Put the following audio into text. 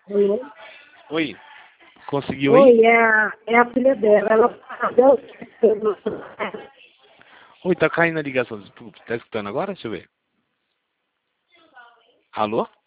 Oi, Oi. Conseguiu aí? oi, é a filha dela. Ela deu. Oi, tá caindo a ligação. Tá escutando agora? Deixa eu ver. Alô?